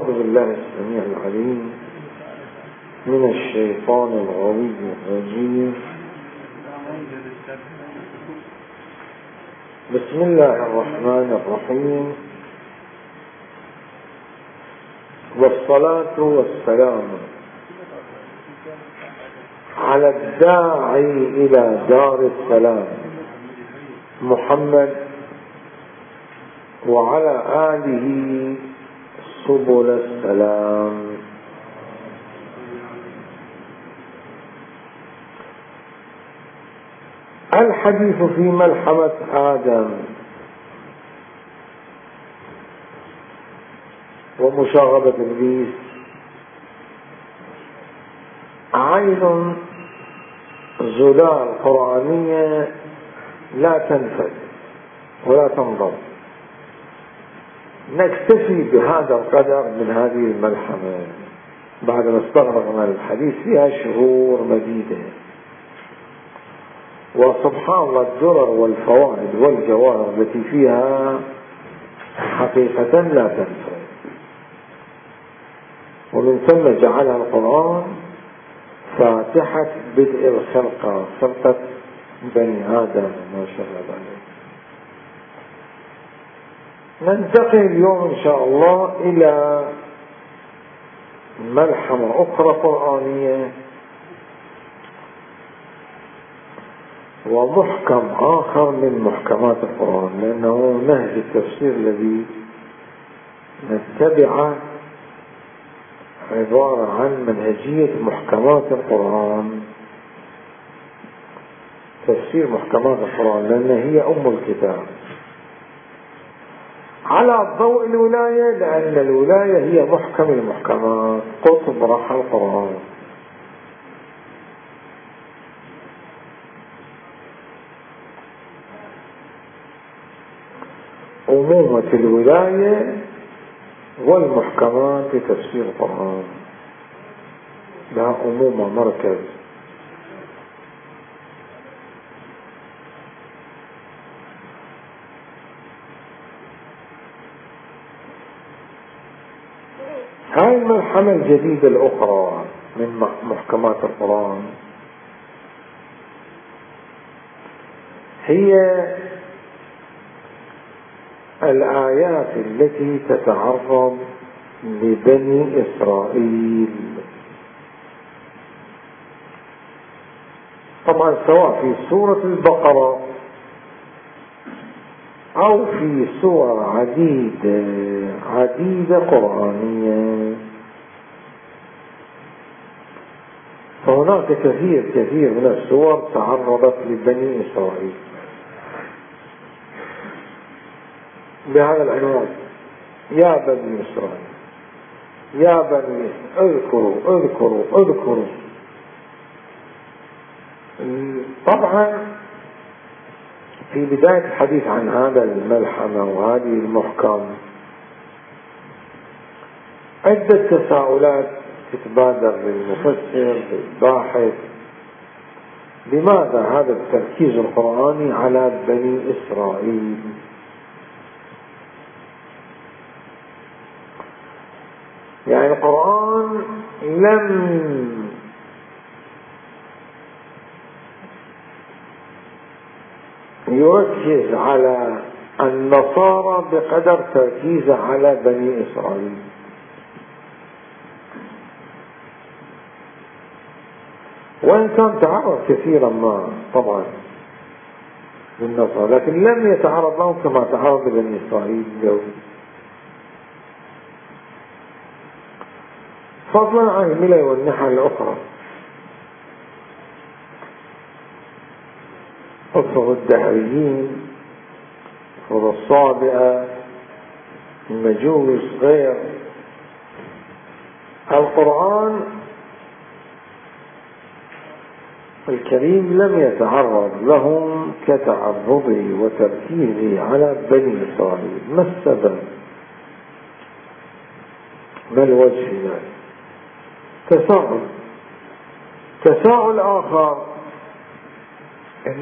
أعوذ بالله السميع العليم من الشيطان الغوي الرجيم. بسم الله الرحمن الرحيم، والصلاة والسلام على الداعي إلى دار السلام محمد وعلى آله سبل السلام. الحديث في ملحمة آدم ومشاغبة إبليس عين زلال قرآنية لا تنفذ ولا تنضب. نكتفي بهذا القدر من هذه الملحمة بعد ما استغرقنا الحديث فيها شهور مديدة. وسبحان الله الدرر والفوائد والجواهر التي فيها حقيقة لا تنفذ، ومن ثم جعلها القرآن فاتحة بدء الخلقة، خلقة بني آدم ما شاء الله. ننتقل اليوم إن شاء الله إلى ملحمة أخرى قرآنية ومحكم آخر من محكمات القرآن، لأنه نهج التفسير الذي نتبعه عبارة عن منهجية محكمات القرآن، تفسير محكمات القرآن، لأن هي أم الكتاب على ضوء الولاية، لأن الولاية هي محكم المحكمات، قطب رحى القرآن. أمومة الولاية والمحكمات لتفسير القرآن لها أمومة مركز. هاي الملحمة الجديدة الأخرى من محكمات القرآن هي الآيات التي تتعرض لبني إسرائيل، طبعا سواء في سورة البقرة أو في سور عديدة قرآنية. فهناك كثير من السور تعرضت لبني إسرائيل بهذا العنوان: يا بني إسرائيل يا بني اذكروا. طبعا في بداية الحديث عن هذا الملحمة وهذه المحكم عدة تساؤلات تتبادر للمفسر للباحث: لماذا هذا التركيز القرآني على بني إسرائيل؟ يعني القرآن لم يركز على النصارى بقدر تركيزه على بني إسرائيل. وإن كان تعرض كثيرا ما طبعا للنصارى، لكن لم يتعرض لهم كما تعرض لبني إسرائيل اليوم، فضلا عن الملل والنحل الأخرى. أطفال الدهريين، أطفال الصابئة، المجوس، غير. القرآن الكريم لم يتعرض لهم كتعرضه وتركيزه على بني إسرائيل. ما السبب؟ ما الوجه ذلك؟ تساؤل آخر: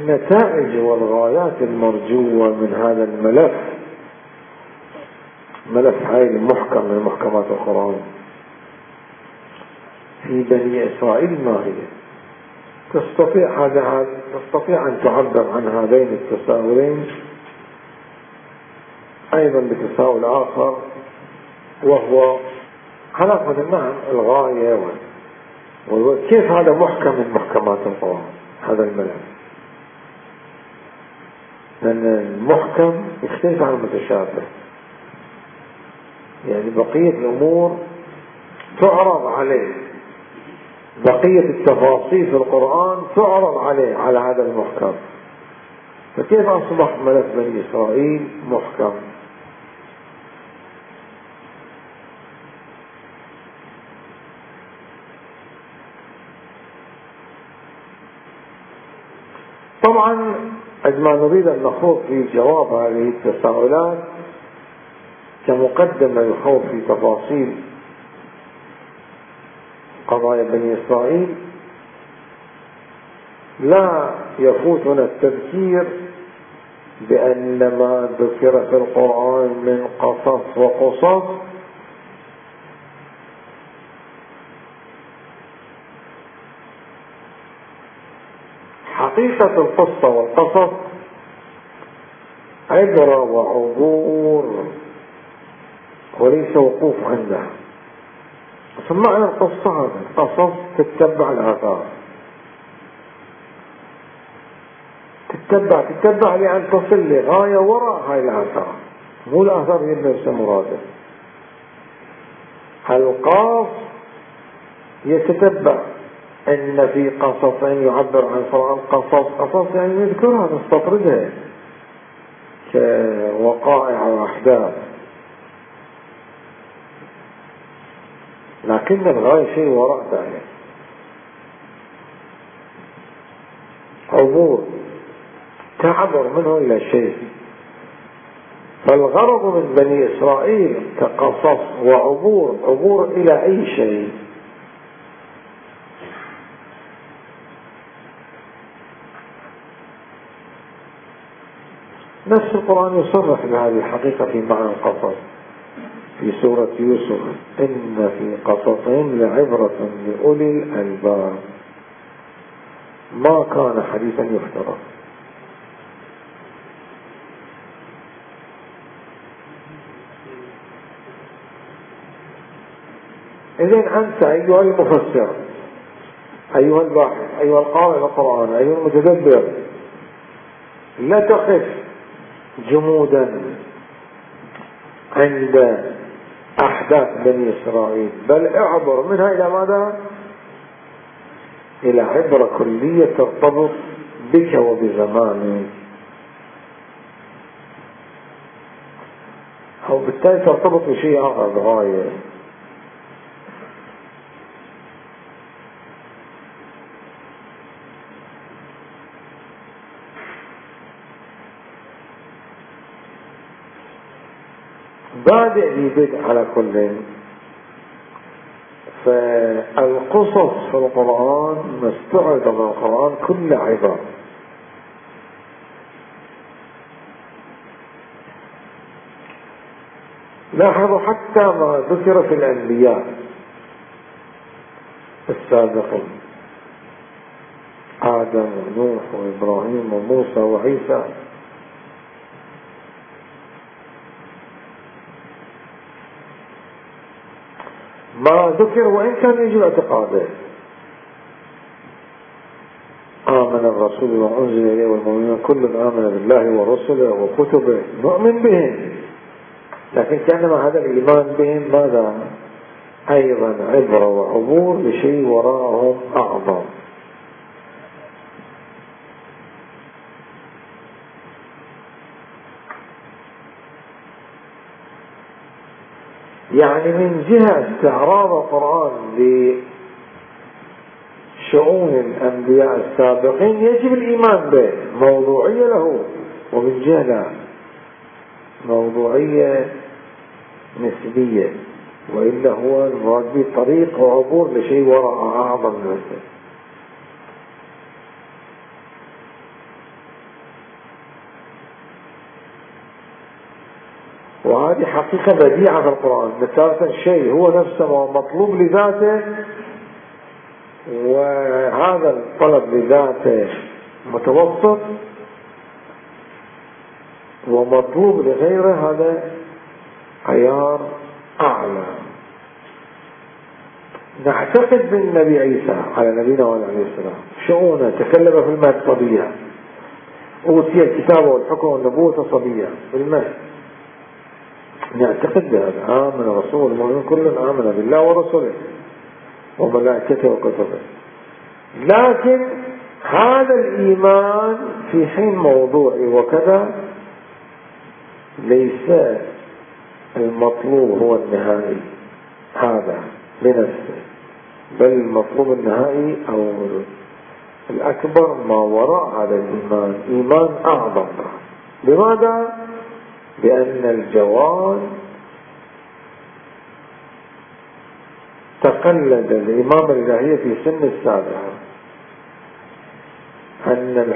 النتائج والغايات المرجوة من هذا الملف ملف هاي المحكم من محكمات القرآن في بني إسرائيل ما هي؟ تستطيع أن تعبر عن هذين التساؤلين أيضا بتساؤل آخر، وهو علاقة معا الغاية كيف هذا محكم من محكمات القرآن هذا الملف؟ لأن المحكم يختلف عن المتشابه، يعني بقية الأمور تعرض عليه، بقية التفاصيل في القرآن تعرض عليه على هذا المحكم، فكيف أصبح ملف بني إسرائيل محكم؟ طبعا عندما نريد أن نخوض في جواب هذه التساؤلات كمقدمة للخوض في تفاصيل قضايا بني إسرائيل، لا يفوتنا التذكير بأن ما ذكر في القرآن من قصص وقصص حقيقة القصة والقصص عبرة وعبور وليس وقوف عندها. سمعنا القصة هذا قصص تتبع الآثار، تتبع لأن تصل لغاية وراء هاي الآثار، مو الآثار اللي ليس مراده. القاص يتتبع ان في قصص يعبر عن القرآن قصص يعني يذكرها نستطردها كوقائع واحداث، لكن الغاية شيء وراء ذلك، عبور تعبر منه الى شيء. فالغرض من بني اسرائيل كقصص عبور الى اي شيء. نفس القرآن يصرح بهذه الحقيقة في معنى القصص في سورة يوسف: إن في قصصهم لعبرة لأولي الألباب ما كان حديثا يفترى. إذن أنت أيها المفسر، أيها الباحث، أيها القارئ للقرآن، أيها المتدبر، لا تقف جمودا عند أحداث بني إسرائيل، بل اعبر منها إلى ماذا؟ إلى عبرة كلية ترتبط بك وبزمانك، أو بالتالي ترتبط بشيء آخر بغاية. بادئ ببدء على كل. فالقصص في القرآن مستعرضة من القرآن كل عبر، لاحظوا حتى ما ذكر في الأنبياء السابقين، آدم ونوح وإبراهيم وموسى وعيسى، ما ذكر وإن كان يجب اعتقاده. آمن الرسول وأنزل إليه والمؤمنون كل آمن بالله ورسله وكتبه نؤمن بهم، لكن كأنما هذا الإيمان بهم ماذا؟ أيضا عبرة وعبور لشيء وراءهم أعظم. يعني من جهة استعراض القرآن لشؤون الأنبياء السابقين يجب الإيمان به، موضوعية له، ومن جهة لا، موضوعية نسبية، وإلا هو المراد طريق وعبور لشيء وراء أعظم من ذلك. وهذه حقيقة بديعة في القرآن، مثلا شيء هو نفسه مطلوب لذاته، وهذا الطلب لذاته متوسط، ومطلوب لغيره هذا عيار أعلى. نعتقد بالنبي عيسى على نبينا وعلى عليه السلام شؤونه، تكلم في المهد صبيا، أوتي الكتاب والحكم والنبوة صبيا في المهد، نعتقد بهذا. آمن رسول المؤمنون كل آمن بالله ورسوله وملائكته وكتبه. لكن هذا الإيمان في حين موضوعي وكذا ليس المطلوب هو النهائي هذا بنفسه، بل المطلوب النهائي أو الأكبر ما وراء هذا الإيمان، إيمان أعظم. لماذا؟ لأن الجواد تقلد الإمام الإلهية في سن السابعة، أن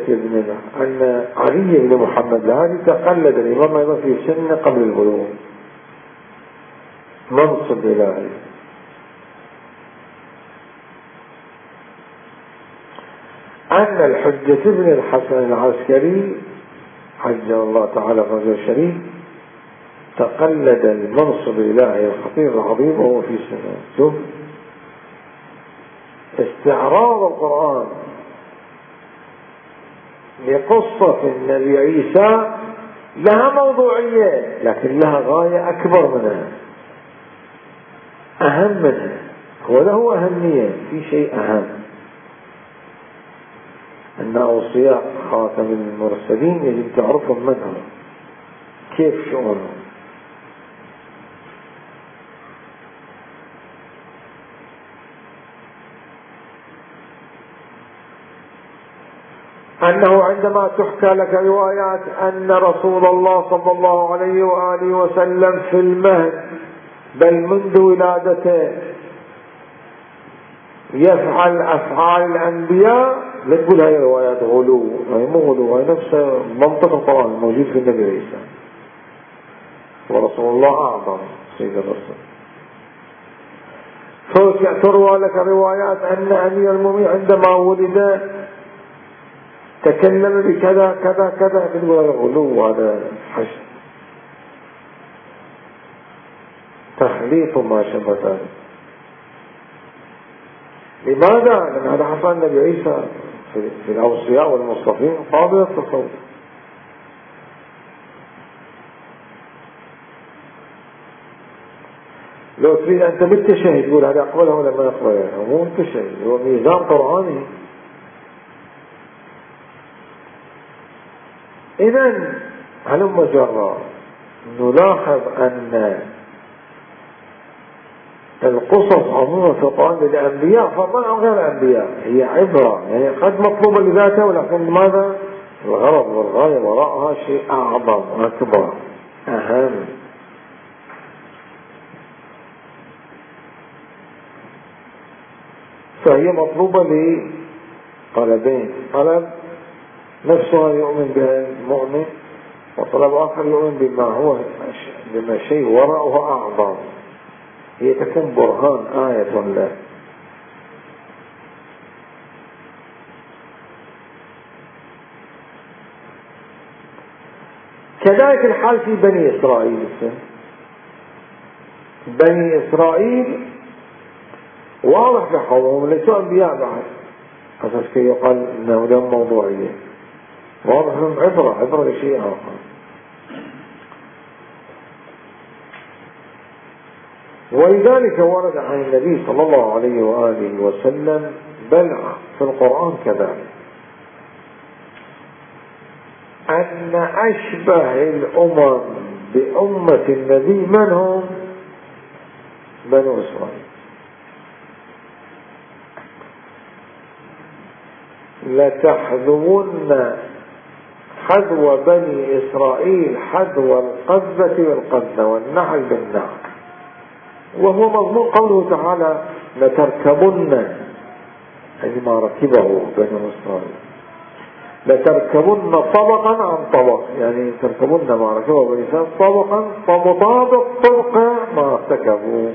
علي بن محمد الهادي تقلد الإمام أيضا في سن قبل البلوغ، منصب إلهي. أن الحجة بن الحسن العسكري حجه الله تعالى فرجه الشريف تقلد المنصب الإلهي الخطير العظيم وهو في سنة. شوف استعراض القرآن لقصة النبي عيسى لها موضوعية، لكن لها غاية أكبر منها، أهم منها، وله أهمية في شيء أهم، أن أوصياء خاتم المرسلين يجب تعرفهم من هم، كيف شؤونهم. أنه عندما تحكى لك روايات أن رسول الله صلى الله عليه وآله وسلم في المهد بل منذ ولادته يفعل أفعال الأنبياء، لا تقول هاي روايات غلو، هاي مو غلو، هاي نفس منطق القرآن الموجود في النبي عيسى، ورسول الله أعظم سيد الرسول. تروى لك روايات أن أمير المؤمنين عندما ولد تكلم بكذا كذا كذا، تقول هذا غلو، هذا حشد، تخليط ما شابه ذلك. لماذا؟ لأن هذا حصل النبي عيسى في الأوصياء والمصطفين قابل التصور. لو تريد أنت بالتشهد تقول هذا أقبله ولا ما يقبله، مو بالتشهد، هو ميزان قرآني. إذن هلم جرى نلاحظ أن القصص عموما في القرآن للأنبياء فما عن غير الأنبياء، هي عبرة، يعني قد مطلوبة لذاتها، ولكن ماذا؟ الغرض والغاية وراءها شيء أعظم أكبر أهم. فهي مطلوبة لطلبين، طلب نفسها يؤمن بها المؤمن، وطلب آخر يؤمن بما شيء وراءه أعظم، هي تكون برهان آية له. كذلك الحال في بني إسرائيل. بني إسرائيل واضح لقومهم ليسوا أنبياء بعد، أساس كي يقال أنه لهم موضوعية، واضح لهم عبرة لشيء آخر. ولذلك ورد عن النبي صلى الله عليه وآله وسلم بل في القرآن كذلك أن أشبه الأمم بأمة النبي من هم؟ بنو إسرائيل. لتحذون حذو بني إسرائيل حذو القذة والقذة والنحل بالنحل، وهو مضمون قوله تعالى لتركبن، أي ما ركبه بنو إسرائيل. لتركبن طبقا عن طبق، يعني تركبن ما ركبه بني إسرائيل طبقا فمطابق طبق ما ارتكبوا.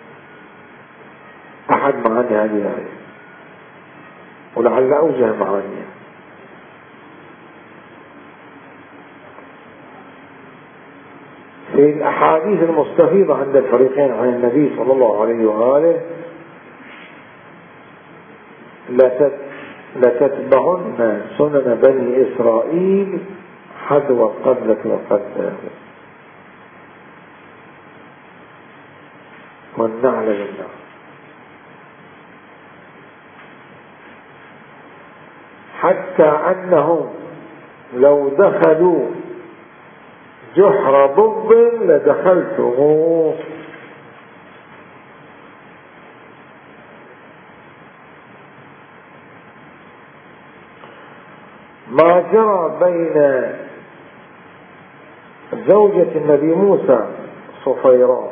أحد معاني هذه الآية، ولعل أوجه معانيها. في الأحاديث المستفيضة عند الفريقين عن النبي صلى الله عليه وآله: لتتبعن سنن بني إسرائيل حذو القبلة والقبلة والنعل بالنعل، حتى أنهم لو دخلوا جحر ضب لدخلته. ما جرى بين زوجة النبي موسى صفيراء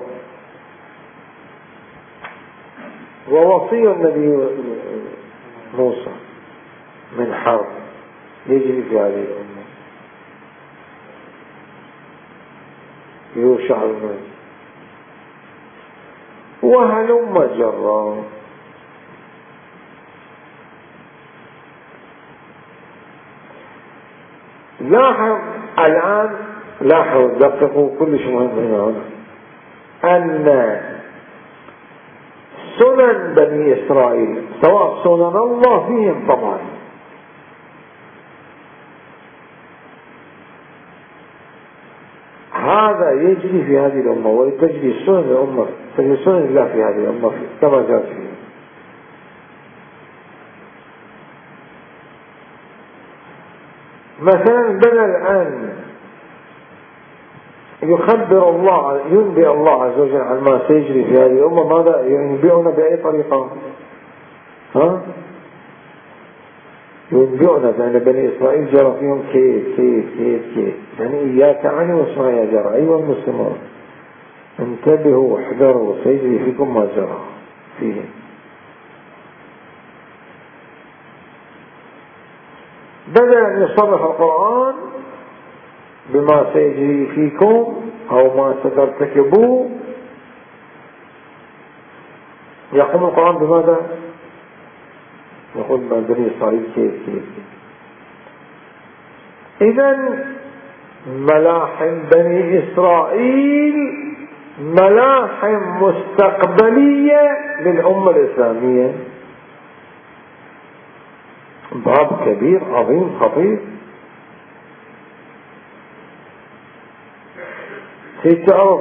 ووصي النبي موسى من حرب يجري في هذه الأمة، يوشع بن وهلم جرا. لاحظ الآن، لاحظوا دققوا كل شيء مهم هنا، أن سنن بني إسرائيل سواء سنن الله فيهم طبعا، هذا يجري في هذه الأمة، وتجري سنن الأمة، تجري سنن الله في هذه الأمة كما جاء فيه. مثلا بدل أن يخبر الله، ينبئ الله عز وجل عن ما سيجري في هذه الأمة، ماذا ينبئنا بأي طريقة؟ ينبئنا بأن بني إسرائيل جرى فيهم كيف كيف كيف كيف، يعني إياك عني واسمع يا جرى أيها المسلمون انتبهوا واحذروا سيجري فيكم ما جرى فيهم. بدأ أن يصرح القرآن بما سيجري فيكم أو ما سترتكبوه، يقوم القرآن بماذا؟ يقول ما بني إسرائيل كيف كيف. إذن ملاحم بني إسرائيل ملاحم مستقبلية للأمة الإسلامية، باب كبير عظيم خطير. تعرف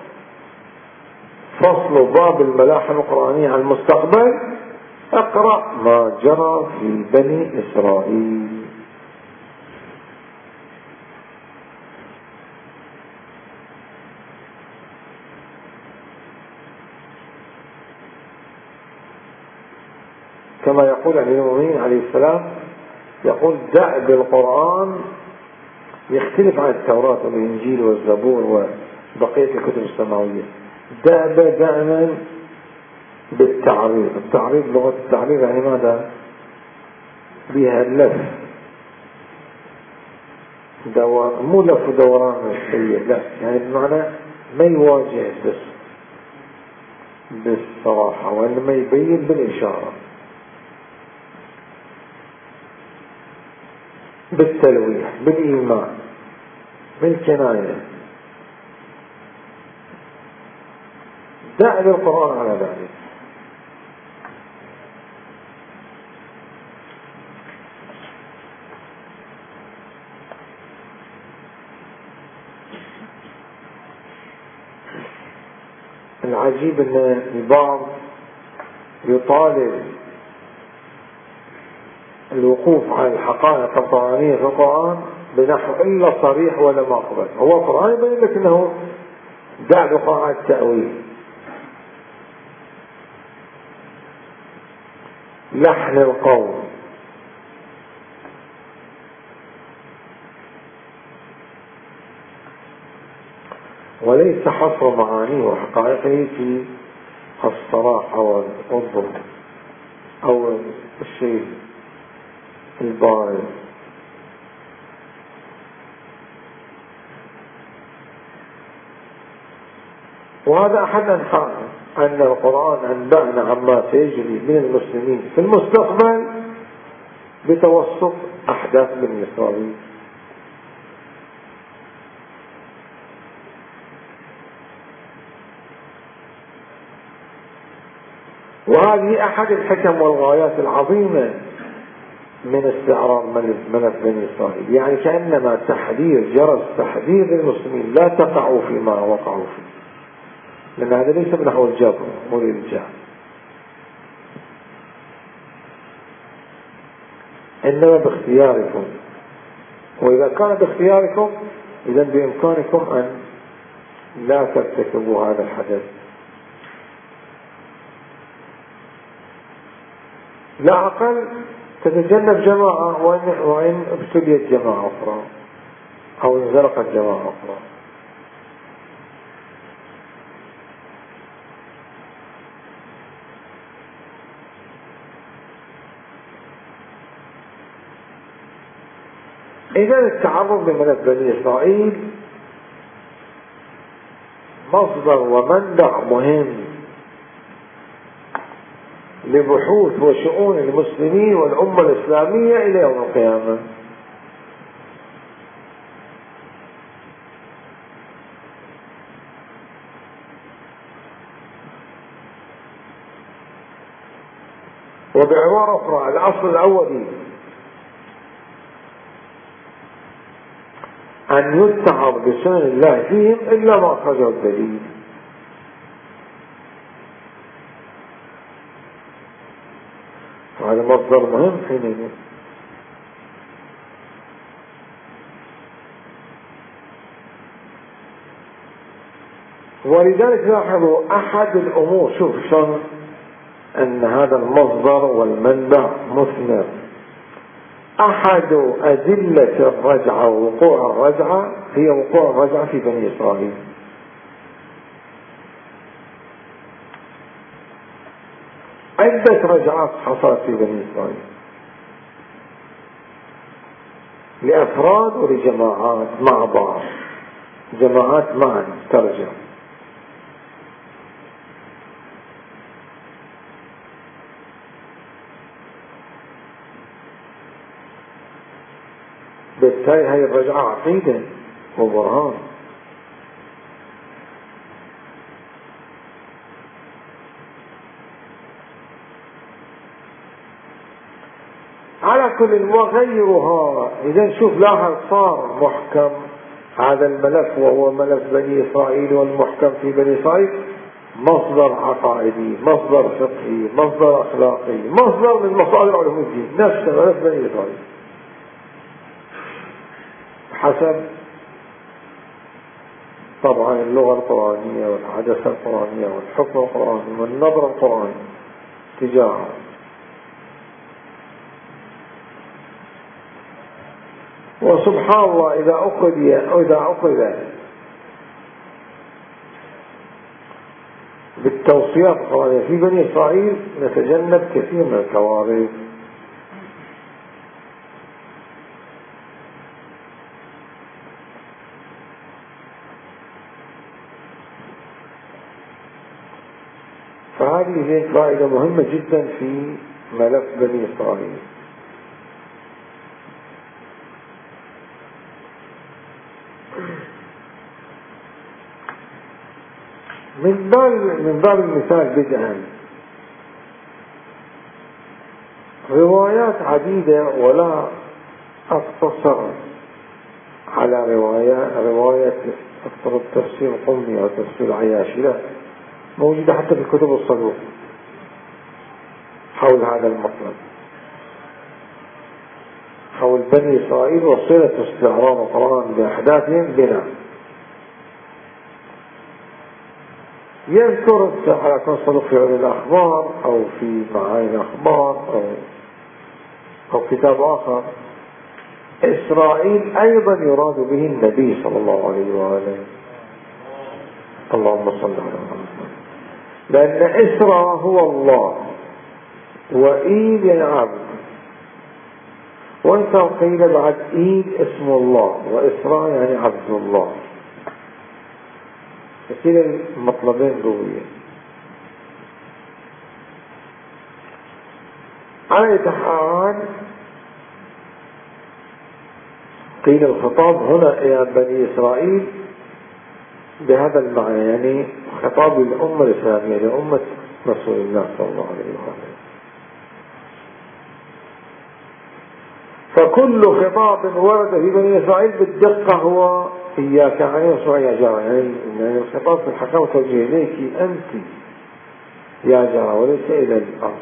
فصل باب الملاحم القرآنية عن المستقبل، اقرأ ما جرى في بني إسرائيل. كما يقول أمير المؤمنين عليه السلام، يقول دأب القرآن يختلف عن التوراة والإنجيل والزبور وبقية الكتب السماوية. دأب دائما بالتعريض، التعريض لغة التعريض يعني ماذا؟ بها اللف، مو لف دوران السيء، لا، يعني بمعنى ما يواجه بالصراحة، وإنما يبين بالإشارة، بالتلويح، بالإيمان، بالكناية. دأب القرآن على ذلك. العجيب أن البعض يطالب الوقوف على الحقائق القرآنية في القرآن بنحو إلا صريح ولا مقبل. هو القرآن يبين لك أنه دأب القرآن التأويل، لحن القول، وليس حصر معانيه وحقائقه في الصراحة والظلم أو الشيء البارز. وهذا أحد أنحاء أن القرآن أنبأنا عما سيجري من المسلمين في المستقبل بتوسط أحداث بني إسرائيل. وهذه أحد الحكم والغايات العظيمة من استعراض ملف بني إسرائيل، يعني كأنما تحذير، جرس تحذير للمسلمين لا تقعوا فيما وقعوا فيه، لأن هذا ليس بنحو الجبر والإلجاء، إنما باختياركم، وإذا كان باختياركم إذا بإمكانكم أن لا ترتكبوا هذا الحدث. لا أقل تتجنب جماعة وإن ابتليت جماعة أخرى أو انزلقت جماعة أخرى. إذا التعرض لملف بني إسرائيل مصدر ومنبع مهم لبحوث وشؤون المسلمين والأمة الإسلامية إلى يوم القيامة. وبعبارة أخرى الأصل الأولي أن يتعظ بسنن الله فيهم إلا ما أخرجه الدليل. هذا مصدر مهم حينئذ. ولذلك لاحظوا أحد الأمور، شوف شلون أن هذا المصدر والمنبع مثمر. أحد أدلة الرجعة ووقوع الرجعة هي وقوع الرجعة في بني إسرائيل. عدة رجعات حصلت في بني إسرائيل لأفراد ولجماعات مع بعض، جماعات معا ترجع. بالتالي هذه الرجعة عقيدة وبرهان. على كل وغيرها. إذا نشوف لاحظ صار محكم هذا الملف وهو ملف بني إسرائيل، والمحكم في بني إسرائيل مصدر عقائدي، مصدر فقهي، مصدر أخلاقي، مصدر من مصادر علوم الدين، نفس ملف بني إسرائيل حسب طبعا اللغة القرآنية والعدسة القرآنية والحكم القرآني والنظر القرآني تجاهه. وسبحان الله إذا أخذ بالتوصيات القرآنية في بني إسرائيل نتجنب كثير من الكوارث. فهذه فائدة مهمة جدا في ملف بني إسرائيل. من باب المثال بدءا روايات عديدة، ولا أقتصر على رواية افترض تفسير قمي أو تفسير عياشي، لا، موجودة حتى في كتب الصدوق حول هذا المطلب، حول بني إسرائيل وصلة استعراض القرآن بأحداثهم بنا. يذكر على كل صدوق في علم الأخبار أو في معاني الأخبار أو كتاب آخر إسرائيل أيضا يراد به النبي صلى الله عليه وآله. اللهم صل على محمد. لأن إسراء هو الله وإيد العبد، وانت قيل بعد إيد اسم الله، وإسراء يعني عبد الله. يصير المطلبين قويين. على أي حال قيل الخطاب هنا يا بني إسرائيل بهذا المعنى، يعني خطاب الأمة الإسلامية لأمة رسول الله صلى الله عليه وسلم. فكل خطاب ورد في بني إسرائيل بالدقة هو إياك نعبد وإياك نستعين، يعني الخطاب في الحقيقة توجه إليك أنت يا جرى وليس إلى الأرض.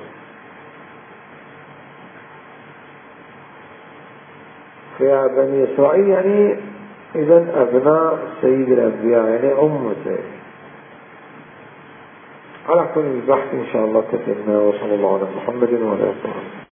فيا بني إسرائيل يعني إذن أبناء سيد الأنبياء، يعني أمته. على كل البحث إن شاء الله تتمنى، وصلى الله على محمد وعلى آله وصحبه.